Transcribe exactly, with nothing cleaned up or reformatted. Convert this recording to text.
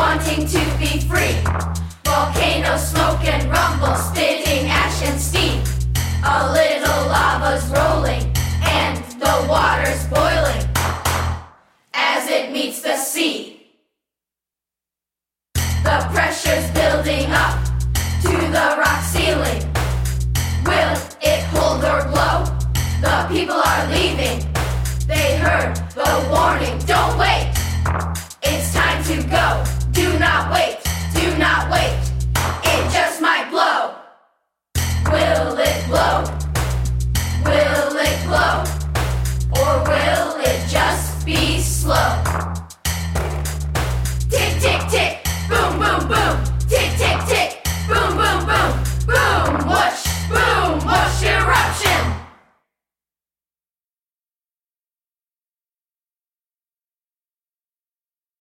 wanting to be free. Volcanoes smoke and rumble, spitting ash and steam. A little lava's rolling, and the water's boiling as it meets the sea. The pressure's building up to the rock ceiling. Will it hold or blow? The people are leaving. They heard the warning. Don't wait.